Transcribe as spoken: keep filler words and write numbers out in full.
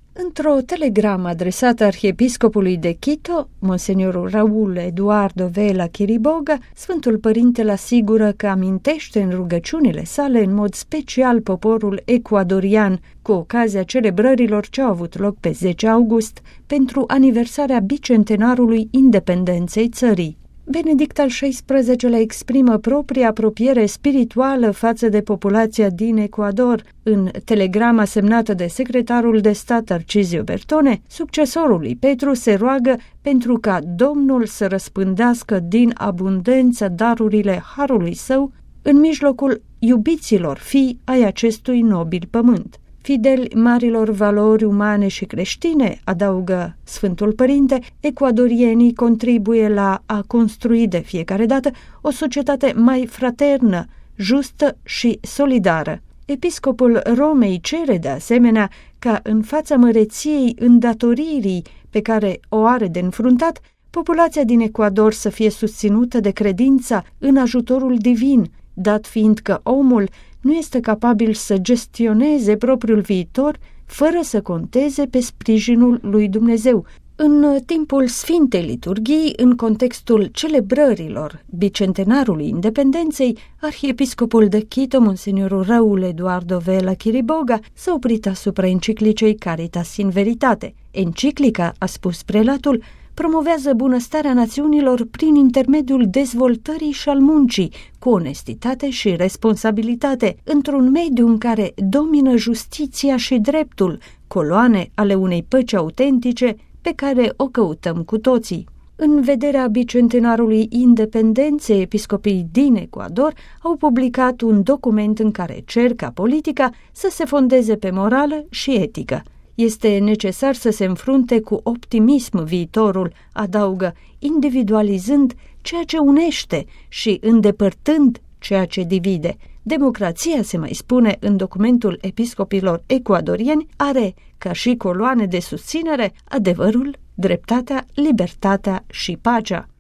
Într-o telegramă adresată arhiepiscopului de Quito, Monseniorul Raul Eduardo Vela Chiriboga, Sfântul Părinte îl asigură că amintește în rugăciunile sale în mod special poporul ecuadorian cu ocazia celebrărilor ce au avut loc pe zece august pentru aniversarea bicentenarului independenței țării. Benedict al șaisprezecelea exprimă propria apropiere spirituală față de populația din Ecuador. În telegrama semnată de secretarul de stat Tarcisio Bertone, succesorul lui Petru se roagă pentru ca Domnul să răspândească din abundență darurile harului său în mijlocul iubiților fii ai acestui nobil pământ. Fideli marilor valori umane și creștine, adaugă Sfântul Părinte, ecuadorienii contribuie la a construi de fiecare dată o societate mai fraternă, justă și solidară. Episcopul Romei cere de asemenea ca în fața măreției îndatoririi pe care o are de înfruntat, populația din Ecuador să fie susținută de credința în ajutorul divin, dat fiind că omul nu este capabil să gestioneze propriul viitor fără să conteze pe sprijinul lui Dumnezeu. În timpul Sfintei Liturghii, în contextul celebrărilor bicentenarului independenței, arhiepiscopul de Quito, Monseniorul Raul Eduardo Vela Chiriboga, s-a oprit asupra enciclicei Caritas in Veritate. Enciclica, a spus prelatul, promovează bunăstarea națiunilor prin intermediul dezvoltării și al muncii, cu onestitate și responsabilitate, într-un mediu în care domină justiția și dreptul, coloane ale unei păci autentice pe care o căutăm cu toții. În vederea bicentenarului independenței, episcopii din Ecuador au publicat un document în care cer ca politica să se fondeze pe morală și etică. Este necesar să se înfrunte cu optimism viitorul, adaugă, individualizând ceea ce unește și îndepărtând ceea ce divide. Democrația, se mai spune în documentul episcopilor ecuadorieni, are, ca și coloane de susținere, adevărul, dreptatea, libertatea și pacea.